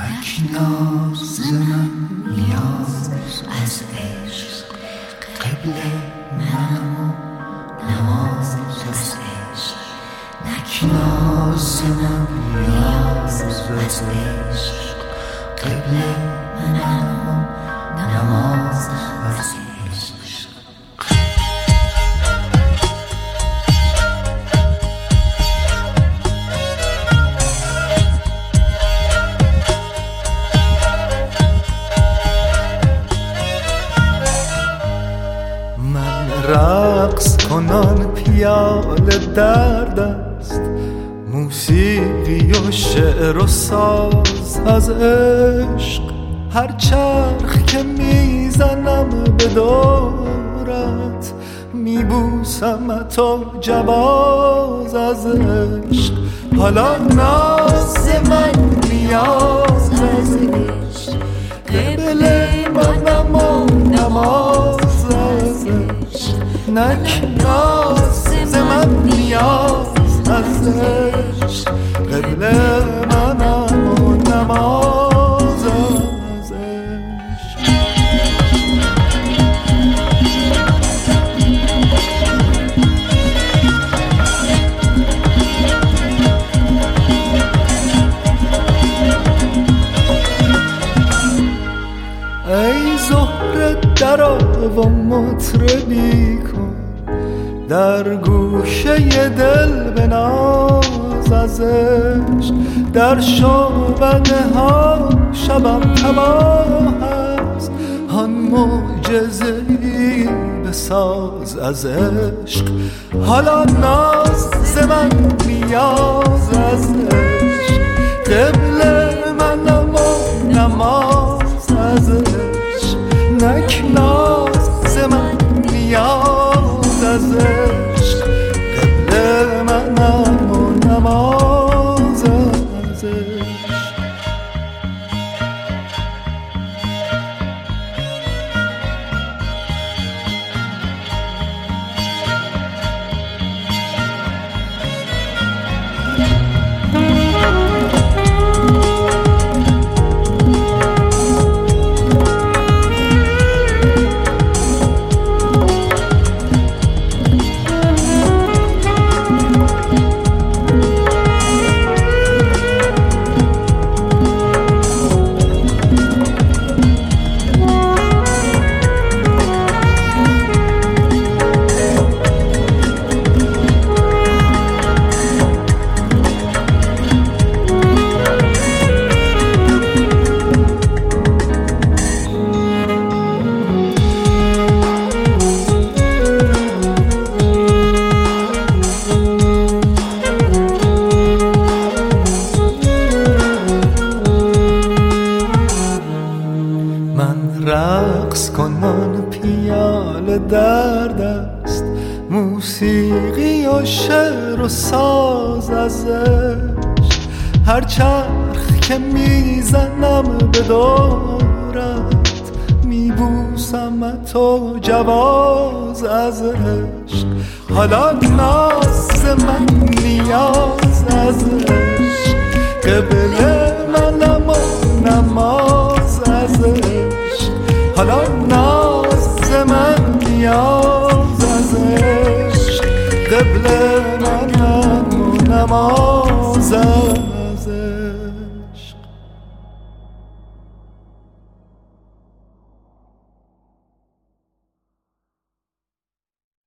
ناز من نیاز از عشق، قبله منم و نماز از عشق. ناز من نیاز از عشق، قبله منم و نماز از عشق. رقص کنان پیاله در دست، موسیقی و شعر و ساز از عشق. هر چرخ که میزنم به دورت، میبوسمت و جواز از عشق. حالا ناز من نیاز از عشق، قبل منم و نماز از عشق. ناز من نیاز از عشق، قبل منم و نماز از عشق. ای زهره درآ و مطربی کن، در گوشه دل بناز از عشق. در شعبده ها شبم تباه است، آن معجزه‌ای بساز از عشق. حالا ناز من نیاز از عشق، قبل منم و نماز از عشق. ناز من نیاز از عشق، قبل منم و نماز از عشق. رقص کنان پیاله در دست، موسیقی و شعر و ساز از عشق. هر چرخ که میزنم به دورت، میبوسمت و جواز از عشق. حالا ناز من نیاز از عشق، قبل منم و نماز از عشق. حالا ناز من نیاز از عشق، قبل منم و نماز